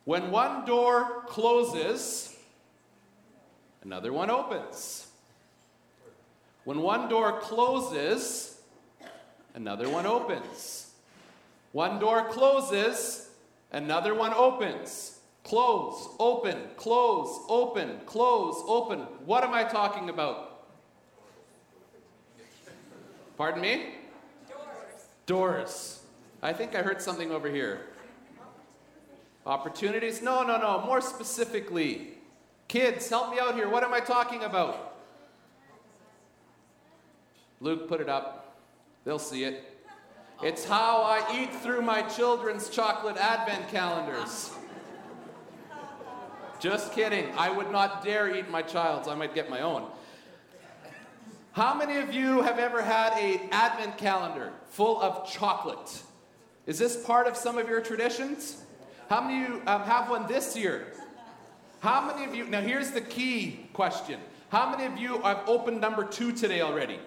When one door closes, another one opens. When one door closes, another one opens. One door closes, another one opens. Close, open, close, open, close, open. What am I talking about? Pardon me? Doors. I think I heard something over here. Opportunities? No. More specifically. Kids, help me out here. What am I talking about? Luke, put it up. They'll see it. It's how I eat through my children's chocolate advent calendars. Just kidding. I would not dare eat my child's. I might get my own. How many of you have ever had an advent calendar full of chocolate? Is this part of some of your traditions? How many of you have one this year? How many of you, now here's the key question. How many of you have opened number 2 today already?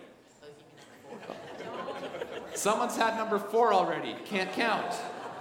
Someone's had number 4 already. Can't count.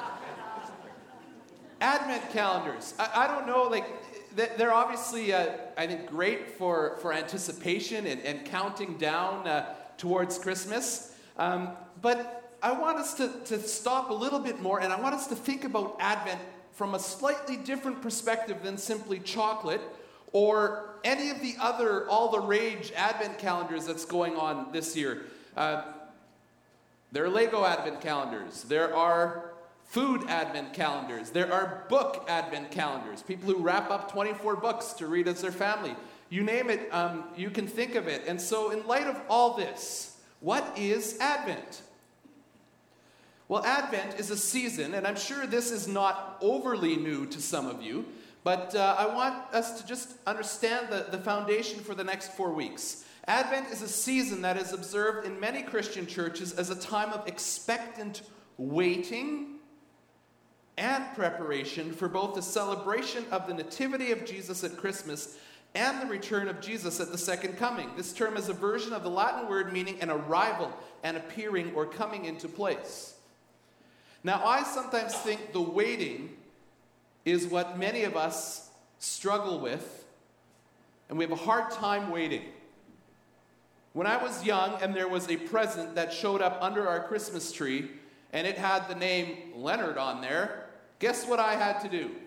Advent calendars. I don't know, like, they're obviously, I think, great for anticipation and counting down towards Christmas. But I want us to stop a little bit more, and I want us to think about Advent from a slightly different perspective than simply chocolate or any of the other all-the-rage Advent calendars that's going on this year. There are Lego Advent calendars. There are food Advent calendars. There are book Advent calendars. People who wrap up 24 books to read as their family. You name it, you can think of it. And so in light of all this, what is Advent? Well, Advent is a season, and I'm sure this is not overly new to some of you, but I want us to just understand the foundation for the next 4 weeks. Advent is a season that is observed in many Christian churches as a time of expectant waiting and preparation for both the celebration of the nativity of Jesus at Christmas and the return of Jesus at the second coming. This term is a version of the Latin word meaning an arrival, an appearing, or coming into place. Now, I sometimes think the waiting is what many of us struggle with, and we have a hard time waiting. When I was young and there was a present that showed up under our Christmas tree, and it had the name Leonard on there, guess what I had to do?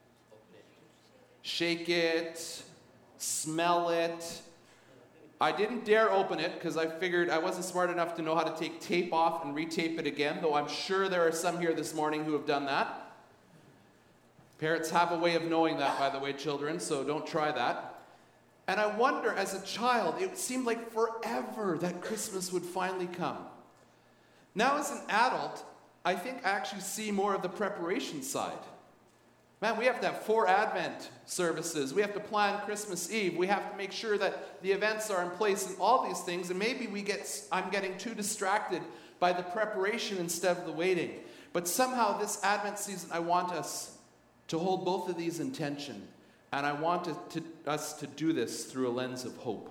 Shake it, smell it. I didn't dare open it because I figured I wasn't smart enough to know how to take tape off and retape it again, though I'm sure there are some here this morning who have done that. Parents have a way of knowing that, by the way, children, so don't try that. And I wonder, as a child, it seemed like forever that Christmas would finally come. Now, as an adult, I think I actually see more of the preparation side. Man, we have to have 4 Advent services. We have to plan Christmas Eve. We have to make sure that the events are in place and all these things. And maybe I'm getting too distracted by the preparation instead of the waiting. But somehow this Advent season, I want us to hold both of these in tension. And I want us to do this through a lens of hope.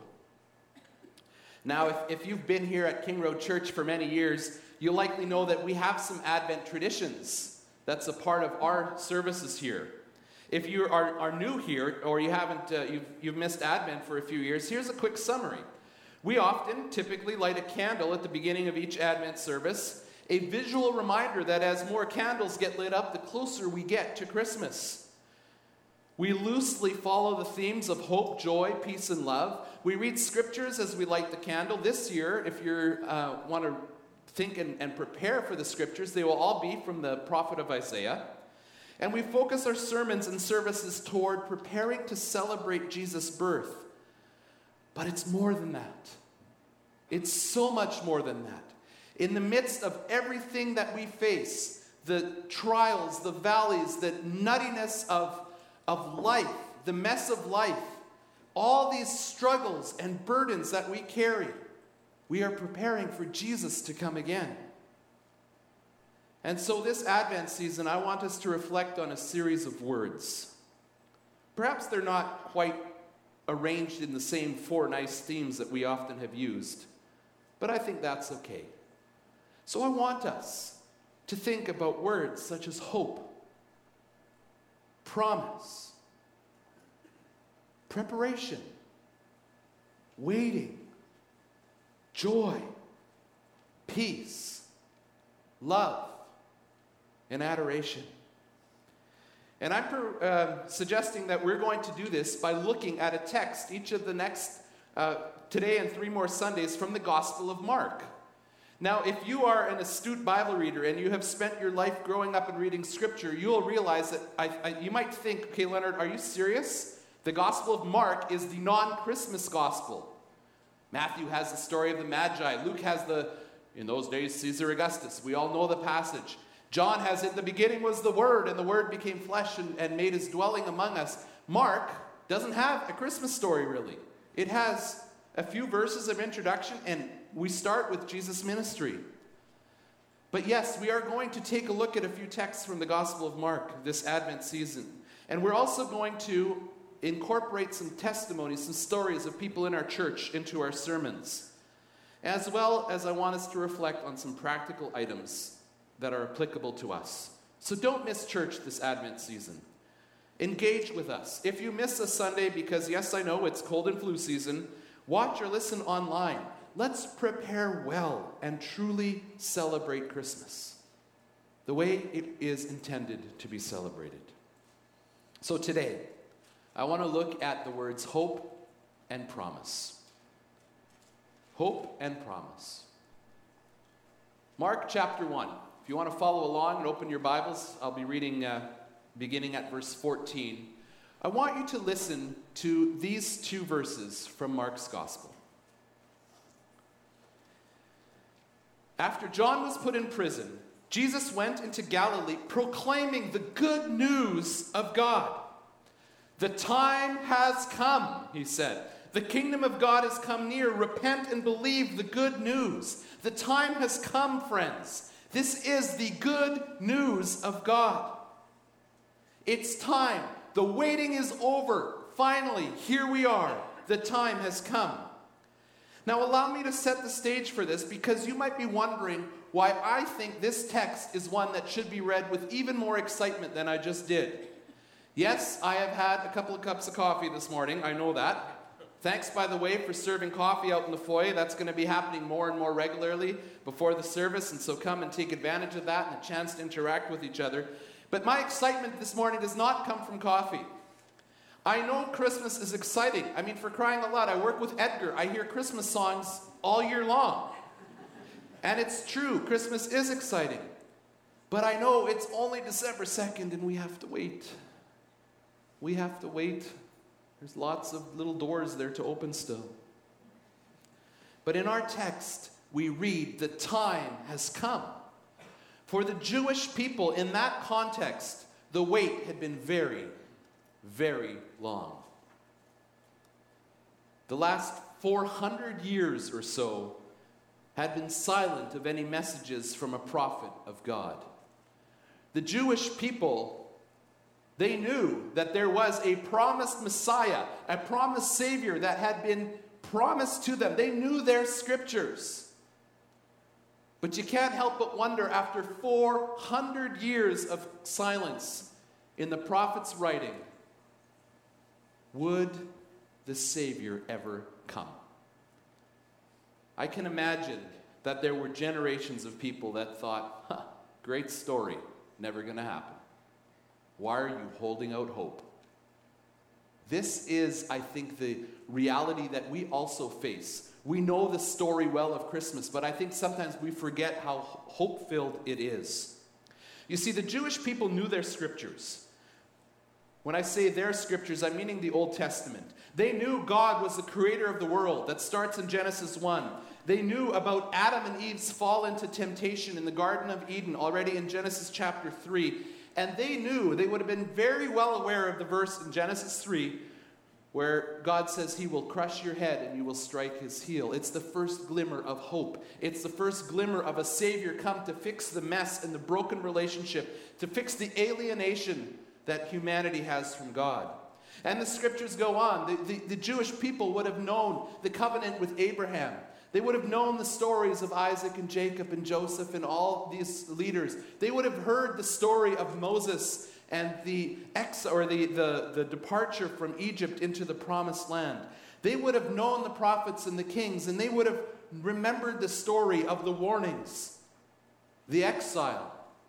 Now, if you've been here at King Road Church for many years, you'll likely know that we have some Advent traditions. That's a part of our services here. If you are new here, or you haven't, you've missed Advent for a few years, here's a quick summary. We often, typically, light a candle at the beginning of each Advent service, a visual reminder that as more candles get lit up, the closer we get to Christmas. We loosely follow the themes of hope, joy, peace, and love. We read scriptures as we light the candle. This year, if you want to think and prepare for the scriptures, they will all be from the prophet of Isaiah. And we focus our sermons and services toward preparing to celebrate Jesus' birth. But it's more than that. It's so much more than that. In the midst of everything that we face, the trials, the valleys, the nuttiness of life, the mess of life, all these struggles and burdens that we carry, we are preparing for Jesus to come again. And so this Advent season, I want us to reflect on a series of words. Perhaps they're not quite arranged in the same 4 nice themes that we often have used, but I think that's okay. So I want us to think about words such as hope, promise, preparation, waiting, joy, peace, love, and adoration. And I'm suggesting that we're going to do this by looking at a text each of the next, today and 3 more Sundays, from the Gospel of Mark. Now, if you are an astute Bible reader and you have spent your life growing up and reading Scripture, you'll realize that you might think, okay, Leonard, are you serious? The Gospel of Mark is the non-Christmas Gospel. Matthew has the story of the Magi. Luke has in those days, Caesar Augustus. We all know the passage. John has, in the beginning was the Word, and the Word became flesh and made his dwelling among us. Mark doesn't have a Christmas story, really. It has a few verses of introduction, and we start with Jesus' ministry. But yes, we are going to take a look at a few texts from the Gospel of Mark this Advent season. And we're also going to incorporate some testimonies, some stories of people in our church into our sermons. As well as I want us to reflect on some practical items that are applicable to us. So don't miss church this Advent season. Engage with us. If you miss a Sunday because, yes, I know it's cold and flu season, watch or listen online. Let's prepare well and truly celebrate Christmas the way it is intended to be celebrated. So today, I want to look at the words hope and promise. Hope and promise. Mark chapter 1. If you want to follow along and open your Bibles, I'll be reading beginning at verse 14. I want you to listen to these 2 verses from Mark's Gospel. After John was put in prison, Jesus went into Galilee proclaiming the good news of God. The time has come, he said. The kingdom of God has come near. Repent and believe the good news. The time has come, friends. This is the good news of God. It's time. The waiting is over. Finally, here we are. The time has come. Now, allow me to set the stage for this, because you might be wondering why I think this text is one that should be read with even more excitement than I just did. Yes, I have had a couple of cups of coffee this morning. I know that. Thanks, by the way, for serving coffee out in the foyer. That's going to be happening more and more regularly before the service, and so come and take advantage of that and a chance to interact with each other. But my excitement this morning does not come from coffee. I know Christmas is exciting. I mean, for crying out loud, I work with Edgar. I hear Christmas songs all year long. And it's true, Christmas is exciting. But I know it's only December 2nd and we have to wait. We have to wait. There's lots of little doors there to open still. But in our text, we read, the time has come. For the Jewish people in that context, the wait had been very, very long. The last 400 years or so had been silent of any messages from a prophet of God. The Jewish people, they knew that there was a promised Messiah, a promised Savior that had been promised to them. They knew their scriptures. But you can't help but wonder, after 400 years of silence in the prophet's writing, would the Savior ever come? I can imagine that there were generations of people that thought, great story, never going to happen. Why are you holding out hope? This is, I think, the reality that we also face. We know the story well of Christmas, but I think sometimes we forget how hope-filled it is. You see, the Jewish people knew their scriptures. When I say their scriptures, I'm meaning the Old Testament. They knew God was the creator of the world. That starts in Genesis 1. They knew about Adam and Eve's fall into temptation in the Garden of Eden already in Genesis chapter 3. And they knew, they would have been very well aware of the verse in Genesis 3 where God says he will crush your head and you will strike his heel. It's the first glimmer of hope. It's the first glimmer of a Savior come to fix the mess and the broken relationship, to fix the alienation that humanity has from God. And the scriptures go on. The Jewish people would have known the covenant with Abraham. They would have known the stories of Isaac and Jacob and Joseph and all these leaders. They would have heard the story of Moses and the departure from Egypt into the promised land. They would have known the prophets and the kings, and they would have remembered the story of the warnings, the exile,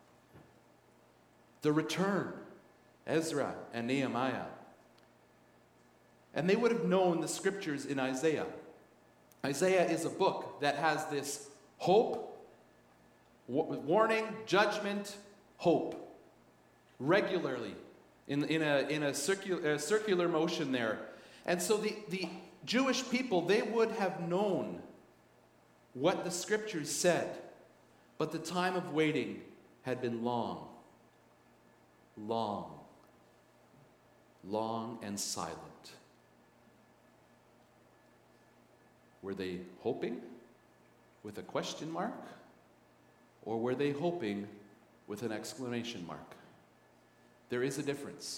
the return, Ezra and Nehemiah. And they would have known the scriptures in Isaiah. Isaiah is a book that has this hope, warning, judgment, hope, regularly in a circular motion there. And so the Jewish people, they would have known what the scriptures said, but the time of waiting had been long and silent. Were they hoping with a question mark, or were they hoping with an exclamation mark? There is a difference.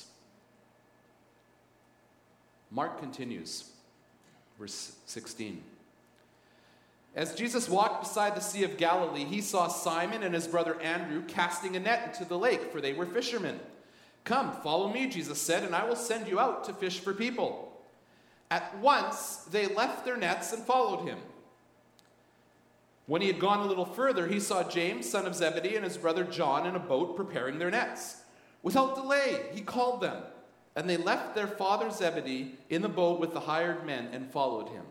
Mark continues, verse 16. As Jesus walked beside the Sea of Galilee, he saw Simon and his brother Andrew casting a net into the lake, for they were fishermen. "Come, follow me," Jesus said, "and I will send you out to fish for people." At once they left their nets and followed him. When he had gone a little further, he saw James, son of Zebedee, and his brother John in a boat preparing their nets. Without delay, he called them, and they left their father Zebedee in the boat with the hired men and followed him.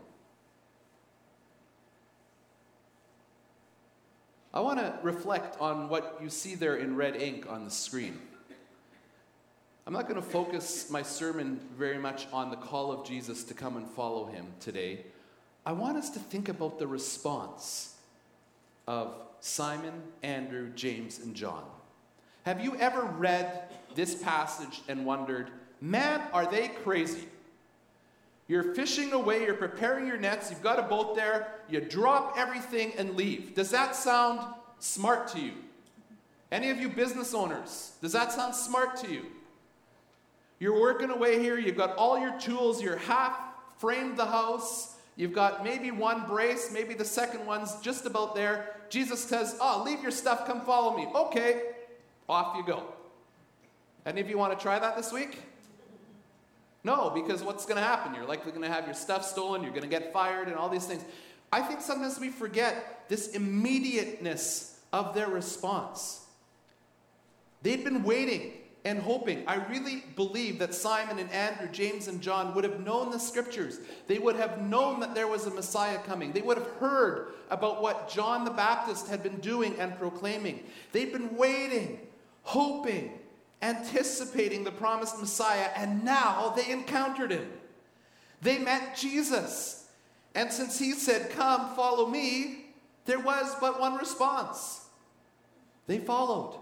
I want to reflect on what you see there in red ink on the screen. I'm not going to focus my sermon very much on the call of Jesus to come and follow him today. I want us to think about the response of Simon, Andrew, James, and John. Have you ever read this passage and wondered, man, are they crazy? You're fishing away, you're preparing your nets, you've got a boat there, you drop everything and leave. Does that sound smart to you? Any of you business owners, does that sound smart to you? You're working away here, you've got all your tools, you're half framed the house, you've got maybe one brace, maybe the second one's just about there. Jesus says, leave your stuff, come follow me. Okay, off you go. Any of you want to try that this week? No, because what's going to happen? You're likely going to have your stuff stolen, you're going to get fired, and all these things. I think sometimes we forget this immediateness of their response. They'd been waiting and hoping. I really believe that Simon and Andrew, James and John would have known the scriptures. They would have known that there was a Messiah coming. They would have heard about what John the Baptist had been doing and proclaiming. They'd been waiting, hoping, anticipating the promised Messiah, and now they encountered him. They met Jesus. And since he said, "Come, follow me," there was but one response. They followed.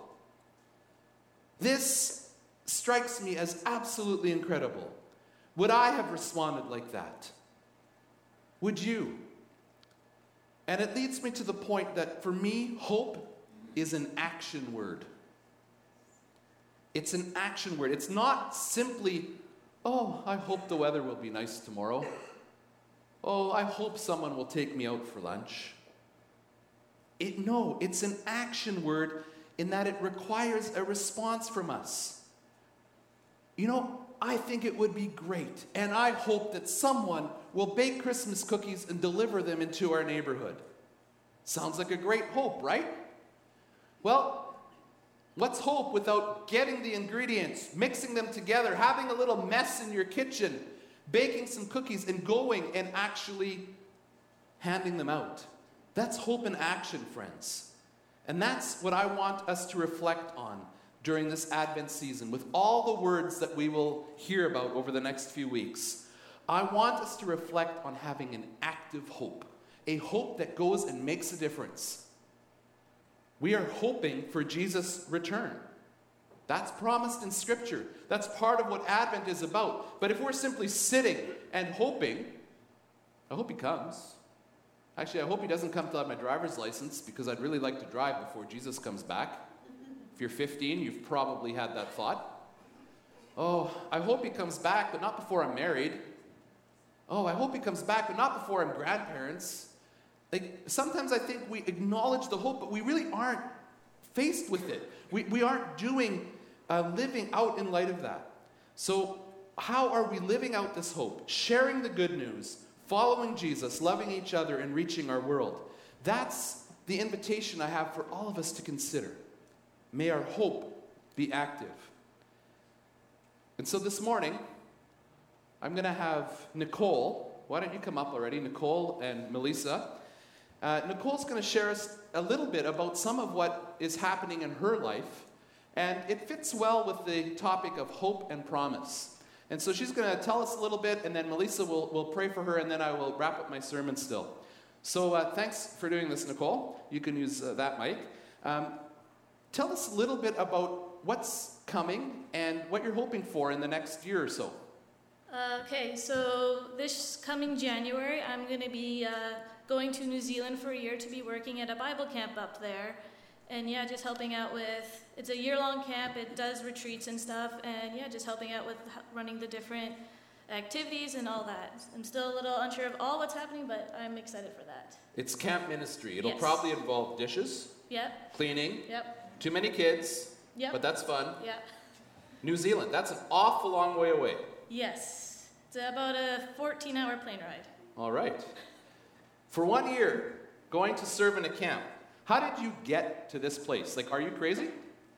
This strikes me as absolutely incredible. Would I have responded like that? Would you? And it leads me to the point that for me, hope is an action word. It's an action word. It's not simply, I hope the weather will be nice tomorrow. I hope someone will take me out for lunch. It's an action word in that it requires a response from us. I think it would be great, and I hope that someone will bake Christmas cookies and deliver them into our neighborhood. Sounds like a great hope, right? Well, what's hope without getting the ingredients, mixing them together, having a little mess in your kitchen, baking some cookies, and going and actually handing them out? That's hope in action, friends. And that's what I want us to reflect on during this Advent season, with all the words that we will hear about over the next few weeks. I want us to reflect on having an active hope, a hope that goes and makes a difference. We are hoping for Jesus' return. That's promised in Scripture. That's part of what Advent is about. But if we're simply sitting and hoping, I hope he comes. Actually, I hope he doesn't come till I have my driver's license, because I'd really like to drive before Jesus comes back. If you're 15, you've probably had that thought. I hope he comes back, but not before I'm married. I hope he comes back, but not before I'm grandparents. Sometimes I think we acknowledge the hope, but we really aren't faced with it. We aren't doing living out in light of that. So how are we living out this hope? Sharing the good news, following Jesus, loving each other, and reaching our world. That's the invitation I have for all of us to consider. May our hope be active. And so this morning, I'm going to have Nicole. Why don't you come up already? Nicole and Melissa. Nicole's going to share us a little bit about some of what is happening in her life. And it fits well with the topic of hope and promise. And so she's going to tell us a little bit, and then Melissa will pray for her, and then I will wrap up my sermon still. So thanks for doing this, Nicole. You can use that mic. Tell us a little bit about what's coming and what you're hoping for in the next year or so. Okay, so this coming January, I'm going to be going to New Zealand for a year to be working at a Bible camp up there. And yeah, just helping out with, it's a year-long camp, it does retreats and stuff, and yeah, just helping out with running the different activities and all that. I'm still a little unsure of all what's happening, but I'm excited for that. It's camp ministry. It'll Yes. probably involve dishes, Yep, cleaning, yep, too many kids, yep, but that's fun. yep. New Zealand, that's an awful long way away. Yes, it's about a 14-hour plane ride. All right. For 1 year, going to serve in a camp, how did you get to this place? Like, are you crazy?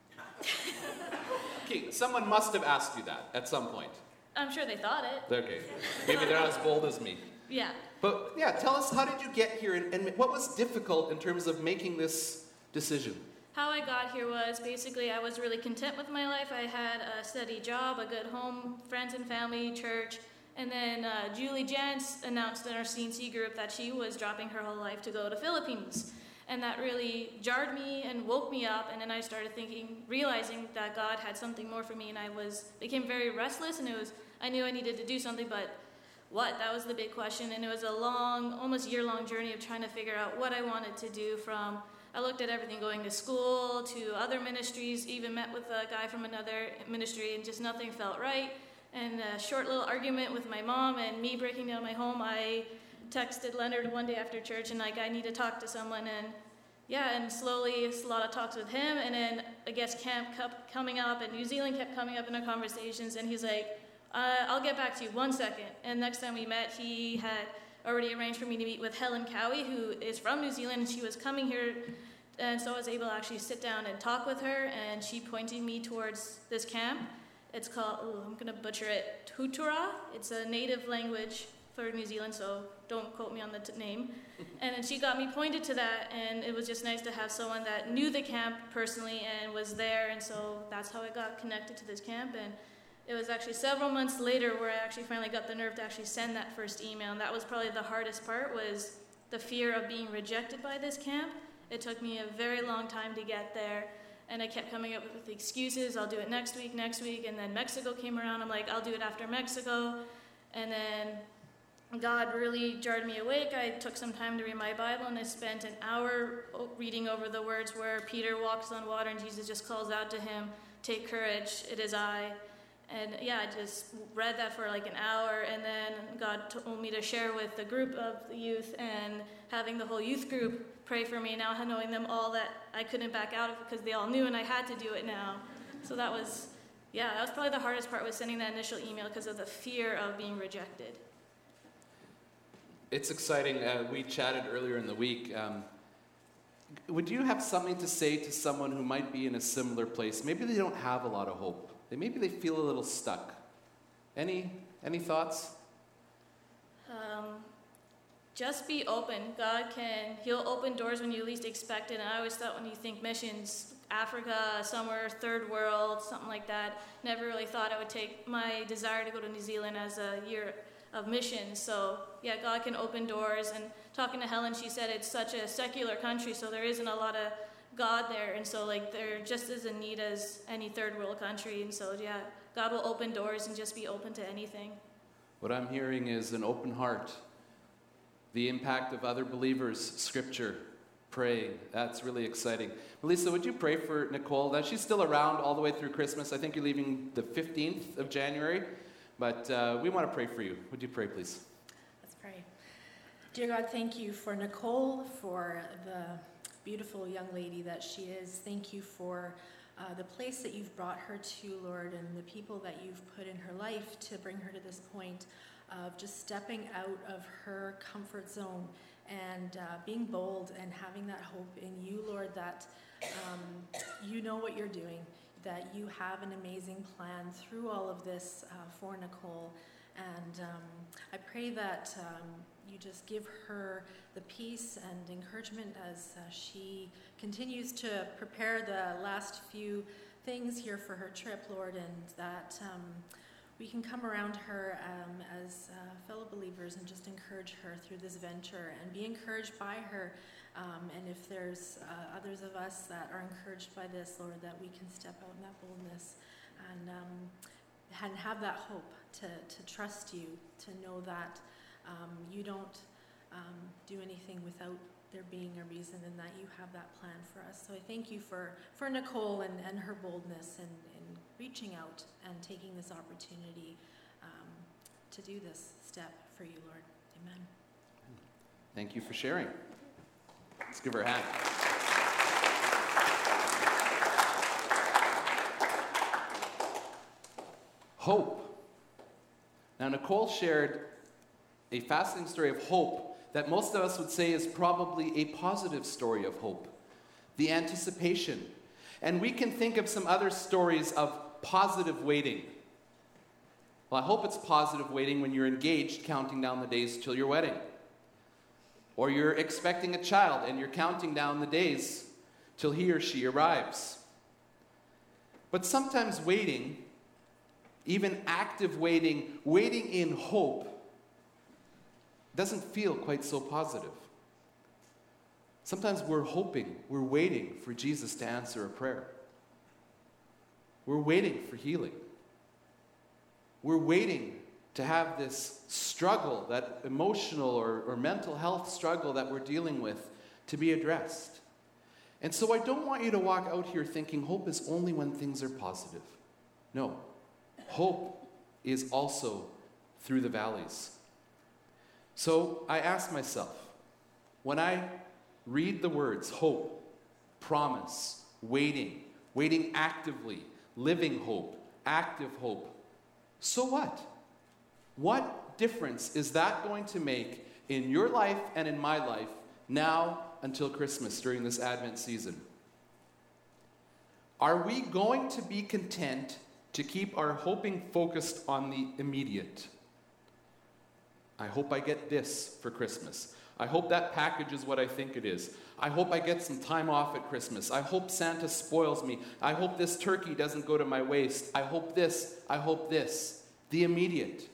Okay, someone must have asked you that at some point. I'm sure they thought it. Okay, maybe they're not as bold as me. Yeah. But yeah, tell us, how did you get here, and what was difficult in terms of making this decision? How I got here was basically I was really content with my life. I had a steady job, a good home, friends and family, church. And then Julie Jantz announced in our CNC group that she was dropping her whole life to go to Philippines. And that really jarred me and woke me up. And then I started realizing that God had something more for me. And I became very restless. And I knew I needed to do something, but what? That was the big question. And it was a long, almost year-long journey of trying to figure out what I wanted to do from, I looked at everything, going to school, to other ministries, even met with a guy from another ministry, and just nothing felt right. And a short little argument with my mom and me breaking down my home, I texted Leonard one day after church and I need to talk to someone, and yeah, and slowly it's a lot of talks with him, and then I guess camp kept coming up and New Zealand kept coming up in our conversations, and he's like, I'll get back to you 1 second. And next time we met, he had already arranged for me to meet with Helen Cowie, who is from New Zealand, and she was coming here, and so I was able to actually sit down and talk with her, and she pointed me towards this camp. It's called, I'm going to butcher it, Tutura. It's a native language for New Zealand, so don't quote me on the name. And then she got me pointed to that, and it was just nice to have someone that knew the camp personally and was there, and so that's how I got connected to this camp. And it was actually several months later where I actually finally got the nerve to actually send that first email, and that was probably the hardest part, was the fear of being rejected by this camp. It took me a very long time to get there. And I kept coming up with excuses. I'll do it next week. And then Mexico came around. I'm like, I'll do it after Mexico. And then God really jarred me awake. I took some time to read my Bible, and I spent an hour reading over the words where Peter walks on water and Jesus just calls out to him, "Take courage, it is I." And yeah, I just read that for like an hour, and then God told me to share with the group of the youth, and having the whole youth group pray for me, now knowing them all, that I couldn't back out of it because they all knew and I had to do it now. So that was probably the hardest part, was sending that initial email because of the fear of being rejected. It's exciting. We chatted earlier in the week. Would you have something to say to someone who might be in a similar place? Maybe they don't have a lot of hope. Maybe they feel a little stuck. Any thoughts? Just be open. He'll open doors when you least expect it. And I always thought, when you think missions, Africa, somewhere third world, something like that, never really thought I would take my desire to go to New Zealand as a year of missions. So yeah, God can open doors. And talking to Helen, she said it's such a secular country, so there isn't a lot of God there, and so like they're just as in need as any third world country. And so yeah, God will open doors, and just be open to anything. What I'm hearing is an open heart, the impact of other believers, scripture, praying. That's really exciting. Melissa, would you pray for Nicole? Now, she's still around all the way through Christmas. I think you're leaving the 15th of January, but we want to pray for you. Would you pray, please? Let's pray. Dear God, thank you for Nicole, for the beautiful young lady that she is. Thank you for the place that you've brought her to, Lord, and the people that you've put in her life to bring her to this point of just stepping out of her comfort zone and being bold and having that hope in you, Lord, that you know what you're doing, that you have an amazing plan through all of this for Nicole. And I pray that you just give her the peace and encouragement as she continues to prepare the last few things here for her trip, Lord, and that we can come around her as fellow believers and just encourage her through this venture and be encouraged by her. And if there's others of us that are encouraged by this, Lord, that we can step out in that boldness and have that hope to trust you, to know that you don't do anything without there being a reason and that you have that plan for us. So I thank you for Nicole and her boldness and reaching out and taking this opportunity to do this step for you, Lord. Amen. Thank you for sharing. Let's give her a hand. Hope. Now, Nicole shared a fascinating story of hope that most of us would say is probably a positive story of hope. The anticipation. And we can think of some other stories of positive waiting. Well, I hope it's positive waiting when you're engaged, counting down the days till your wedding. Or you're expecting a child and you're counting down the days till he or she arrives. But sometimes waiting, even active waiting, waiting in hope, doesn't feel quite so positive. Sometimes we're hoping, we're waiting for Jesus to answer a prayer. We're waiting for healing. We're waiting to have this struggle, that emotional or mental health struggle that we're dealing with, to be addressed. And so I don't want you to walk out here thinking hope is only when things are positive. No. Hope is also through the valleys. So I ask myself, when I read the words hope, promise, waiting actively, living hope, active hope, so what? What difference is that going to make in your life and in my life now until Christmas during this Advent season? Are we going to be content to keep our hoping focused on the immediate? I hope I get this for Christmas. I hope that package is what I think it is. I hope I get some time off at Christmas. I hope Santa spoils me. I hope this turkey doesn't go to my waist. I hope this. I hope this. The immediate.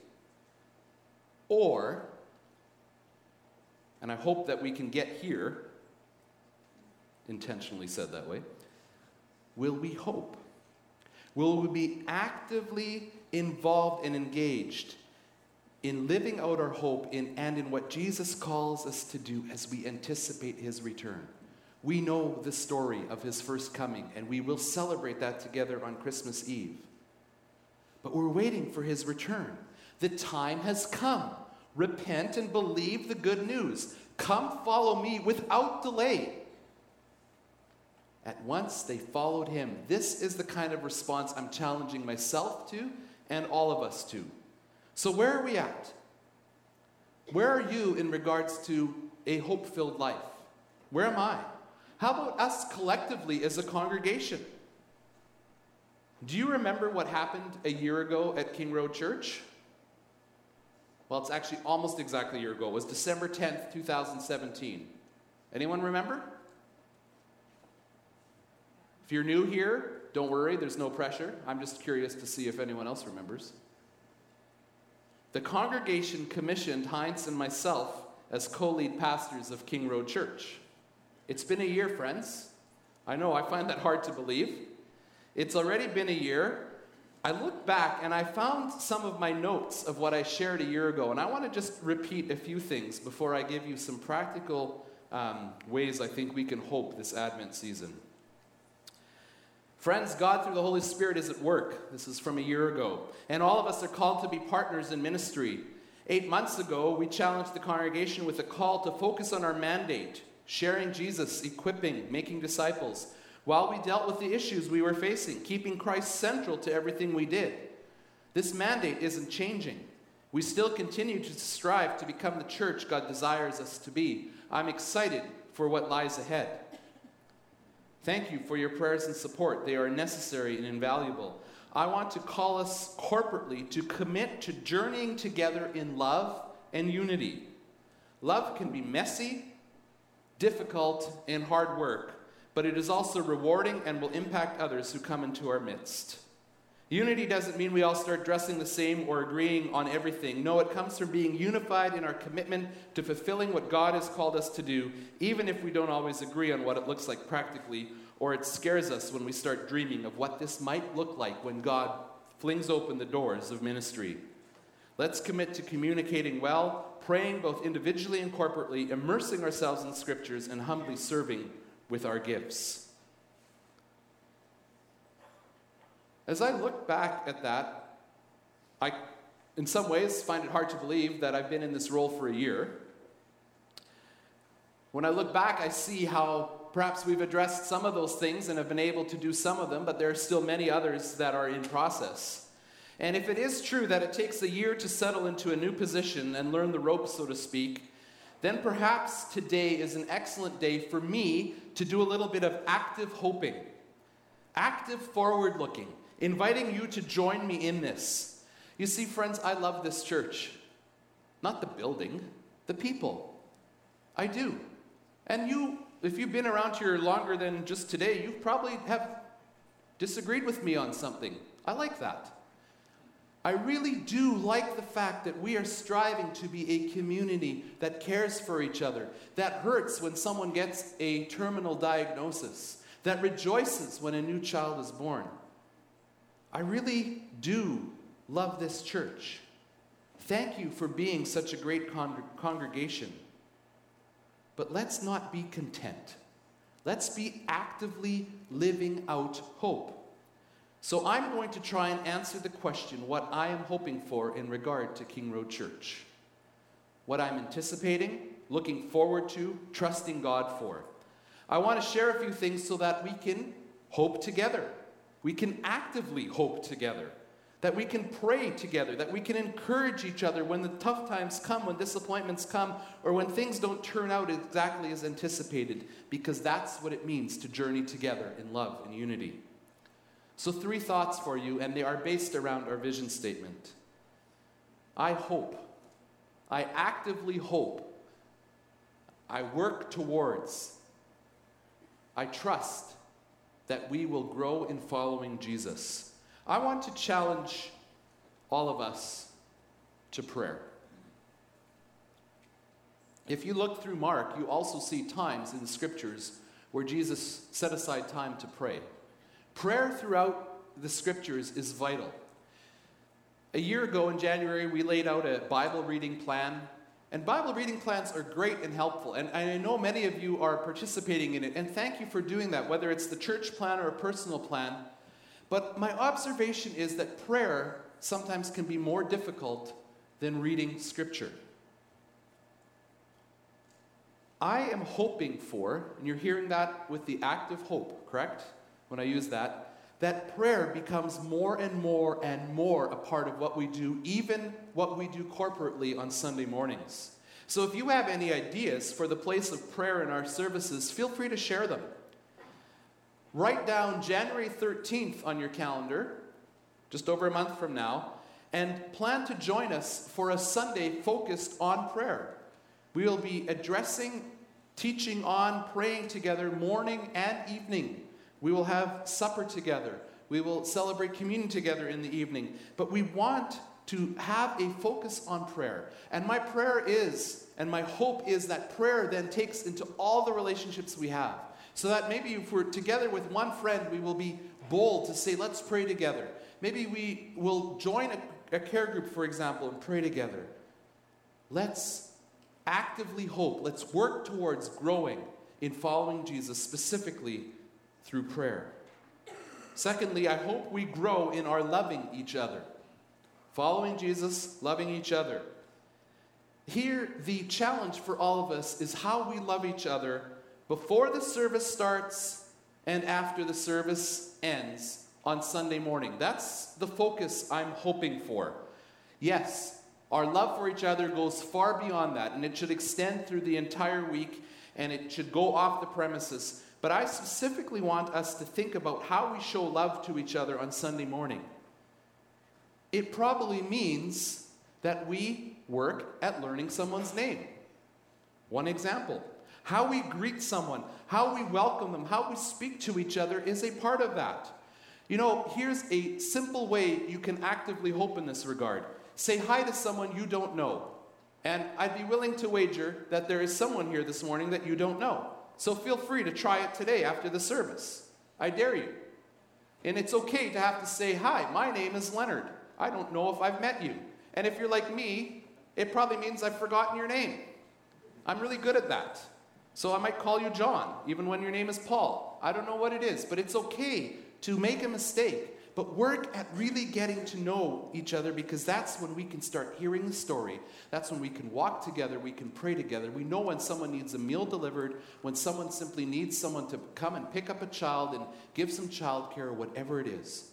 Or, and I hope that we can get here, intentionally said that way, will we hope? Will we be actively involved and engaged in living out our hope and in what Jesus calls us to do as we anticipate his return? We know the story of his first coming, and we will celebrate that together on Christmas Eve. But we're waiting for his return. The time has come. Repent and believe the good news. Come follow me without delay. At once they followed him. This is the kind of response I'm challenging myself to and all of us to. So where are we at? Where are you in regards to a hope-filled life? Where am I? How about us collectively as a congregation? Do you remember what happened a year ago at King Road Church? Well, it's actually almost exactly a year ago. It was December 10th, 2017. Anyone remember? If you're new here, don't worry, there's no pressure. I'm just curious to see if anyone else remembers. The congregation commissioned Heinz and myself as co-lead pastors of King Road Church. It's been a year, friends. I know, I find that hard to believe. It's already been a year. I look back and I found some of my notes of what I shared a year ago, and I want to just repeat a few things before I give you some practical ways I think we can hope this Advent season. Friends, God through the Holy Spirit is at work. This is from a year ago. And all of us are called to be partners in ministry. 8 months ago, we challenged the congregation with a call to focus on our mandate, sharing Jesus, equipping, making disciples. while we dealt with the issues we were facing, keeping Christ central to everything we did. This mandate isn't changing. We still continue to strive to become the church God desires us to be. I'm excited for what lies ahead. Thank you for your prayers and support. They are necessary and invaluable. I want to call us corporately to commit to journeying together in love and unity. Love can be messy, difficult, and hard work, but it is also rewarding and will impact others who come into our midst. Unity doesn't mean we all start dressing the same or agreeing on everything. No, it comes from being unified in our commitment to fulfilling what God has called us to do, even if we don't always agree on what it looks like practically, or it scares us when we start dreaming of what this might look like when God flings open the doors of ministry. Let's commit to communicating well, praying both individually and corporately, immersing ourselves in scriptures, and humbly serving with our gifts. As I look back at that, I, in some ways, find it hard to believe that I've been in this role for a year. When I look back, I see how perhaps we've addressed some of those things and have been able to do some of them, but there are still many others that are in process. And if it is true that it takes a year to settle into a new position and learn the ropes, so to speak, then perhaps today is an excellent day for me to do a little bit of active hoping, active forward looking, inviting you to join me in this. You see, friends, I love this church. Not the building, the people. I do. And you, if you've been around here longer than just today, you probably have disagreed with me on something. I like that. I really do like the fact that we are striving to be a community that cares for each other, that hurts when someone gets a terminal diagnosis, that rejoices when a new child is born. I really do love this church. Thank you for being such a great congregation. But let's not be content. Let's be actively living out hope. So I'm going to try and answer the question, what I am hoping for in regard to King Road Church. What I'm anticipating, looking forward to, trusting God for. I want to share a few things so that we can hope together. We can actively hope together. That we can pray together. That we can encourage each other when the tough times come, when disappointments come, or when things don't turn out exactly as anticipated. Because that's what it means to journey together in love and unity. So 3 thoughts for you, and they are based around our vision statement. I hope. I actively hope. I work towards. I trust that we will grow in following Jesus. I want to challenge all of us to prayer. If you look through Mark, you also see times in the scriptures where Jesus set aside time to pray. Prayer throughout the scriptures is vital. A year ago in January, we laid out a Bible reading plan. And Bible reading plans are great and helpful. And I know many of you are participating in it. And thank you for doing that, whether it's the church plan or a personal plan. But my observation is that prayer sometimes can be more difficult than reading scripture. I am hoping for, and you're hearing that with the active hope, correct? When I use that prayer becomes more and more and more a part of what we do, even what we do corporately on Sunday mornings. So if you have any ideas for the place of prayer in our services, feel free to share them. Write down January 13th on your calendar, just over a month from now, and plan to join us for a Sunday focused on prayer. We will be addressing, teaching on, praying together morning and evening. We will have supper together. We will celebrate communion together in the evening. But we want to have a focus on prayer. And my prayer is, and my hope is that prayer then takes into all the relationships we have. So that maybe if we're together with one friend, we will be bold to say, let's pray together. Maybe we will join a care group, for example, and pray together. Let's actively hope. Let's work towards growing in following Jesus, specifically through prayer. Secondly, I hope we grow in our loving each other. Following Jesus, loving each other. Here, the challenge for all of us is how we love each other before the service starts and after the service ends on Sunday morning. That's the focus I'm hoping for. Yes, our love for each other goes far beyond that, and it should extend through the entire week, and it should go off the premises. But I specifically want us to think about how we show love to each other on Sunday morning. It probably means that we work at learning someone's name. One example, how we greet someone, how we welcome them, how we speak to each other is a part of that. You know, here's a simple way you can actively hope in this regard. Say hi to someone you don't know. And I'd be willing to wager that there is someone here this morning that you don't know. So feel free to try it today after the service. I dare you. And it's okay to have to say, hi, my name is Leonard. I don't know if I've met you. And if you're like me, it probably means I've forgotten your name. I'm really good at that. So I might call you John, even when your name is Paul. I don't know what it is, but it's okay to make a mistake. But work at really getting to know each other, because that's when we can start hearing the story. That's when we can walk together, we can pray together. We know when someone needs a meal delivered, when someone simply needs someone to come and pick up a child and give some childcare or whatever it is.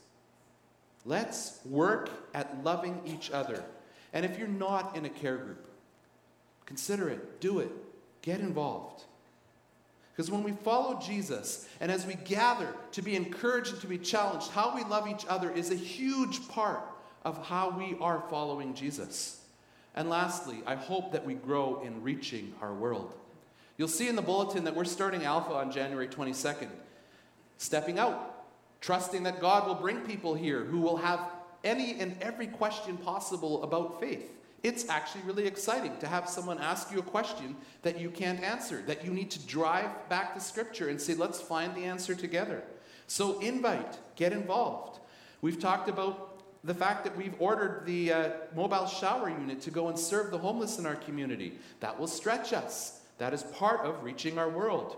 Let's work at loving each other. And if you're not in a care group, consider it, do it, get involved. Because when we follow Jesus, and as we gather to be encouraged and to be challenged, how we love each other is a huge part of how we are following Jesus. And lastly, I hope that we grow in reaching our world. You'll see in the bulletin that we're starting Alpha on January 22nd. Stepping out, trusting that God will bring people here who will have any and every question possible about faith. It's actually really exciting to have someone ask you a question that you can't answer, that you need to drive back to Scripture and say, let's find the answer together. So invite, get involved. We've talked about the fact that we've ordered the mobile shower unit to go and serve the homeless in our community. That will stretch us. That is part of reaching our world.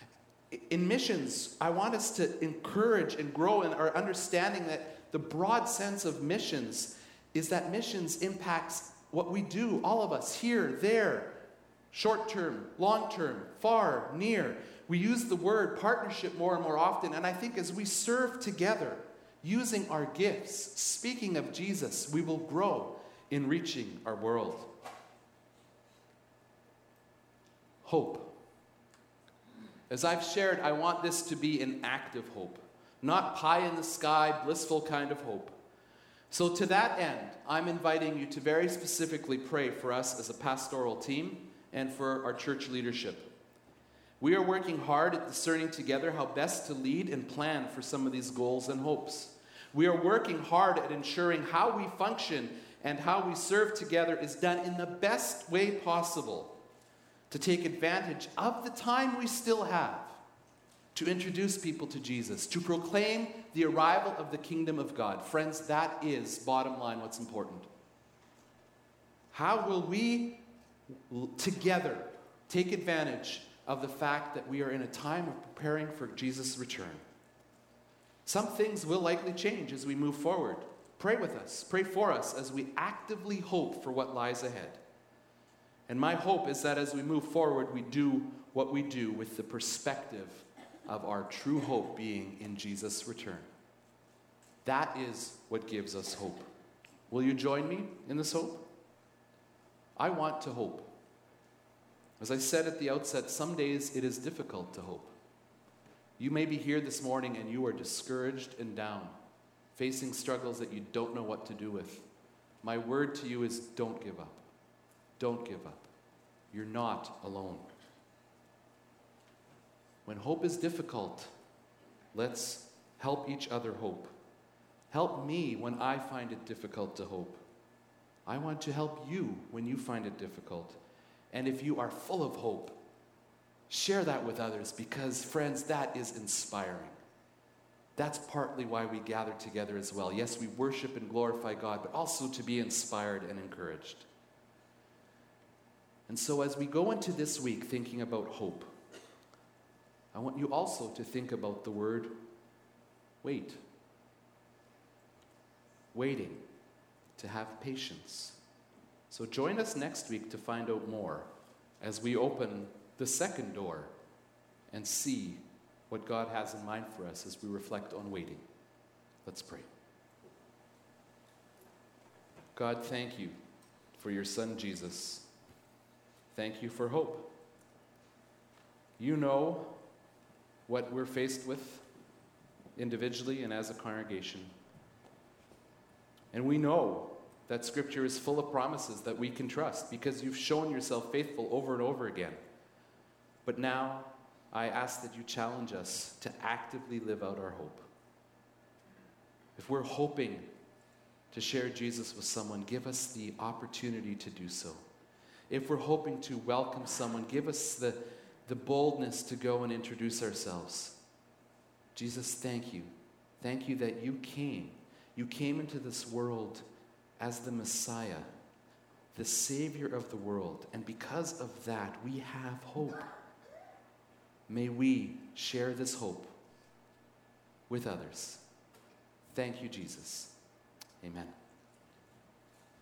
In missions, I want us to encourage and grow in our understanding that the broad sense of missions is that missions impacts what we do, all of us, here, there, short-term, long-term, far, near. We use the word partnership more and more often, and I think as we serve together, using our gifts, speaking of Jesus, we will grow in reaching our world. Hope. As I've shared, I want this to be an active hope, not pie-in-the-sky, blissful kind of hope. So to that end, I'm inviting you to very specifically pray for us as a pastoral team and for our church leadership. We are working hard at discerning together how best to lead and plan for some of these goals and hopes. We are working hard at ensuring how we function and how we serve together is done in the best way possible to take advantage of the time we still have to introduce people to Jesus, to proclaim the arrival of the kingdom of God. Friends, that is, bottom line, what's important. How will we together take advantage of the fact that we are in a time of preparing for Jesus' return? Some things will likely change as we move forward. Pray with us, pray for us as we actively hope for what lies ahead. And my hope is that as we move forward, we do what we do with the perspective of our true hope being in Jesus' return. That is what gives us hope. Will you join me in this hope? I want to hope. As I said at the outset, some days it is difficult to hope. You may be here this morning and you are discouraged and down, facing struggles that you don't know what to do with. My word to you is don't give up. Don't give up. You're not alone. When hope is difficult, let's help each other hope. Help me when I find it difficult to hope. I want to help you when you find it difficult. And if you are full of hope, share that with others because, friends, that is inspiring. That's partly why we gather together as well. Yes, we worship and glorify God, but also to be inspired and encouraged. And so as we go into this week thinking about hope, I want you also to think about the word wait. Waiting, to have patience. So join us next week to find out more as we open the second door and see what God has in mind for us as we reflect on waiting. Let's pray. God, thank you for your Son, Jesus. Thank you for hope. You know what we're faced with individually and as a congregation. And we know that Scripture is full of promises that we can trust because you've shown yourself faithful over and over again. But now, I ask that you challenge us to actively live out our hope. If we're hoping to share Jesus with someone, give us the opportunity to do so. If we're hoping to welcome someone, give us the boldness to go and introduce ourselves. Jesus, thank you. Thank you that you came. You came into this world as the Messiah, the Savior of the world. And because of that, we have hope. May we share this hope with others. Thank you, Jesus. Amen.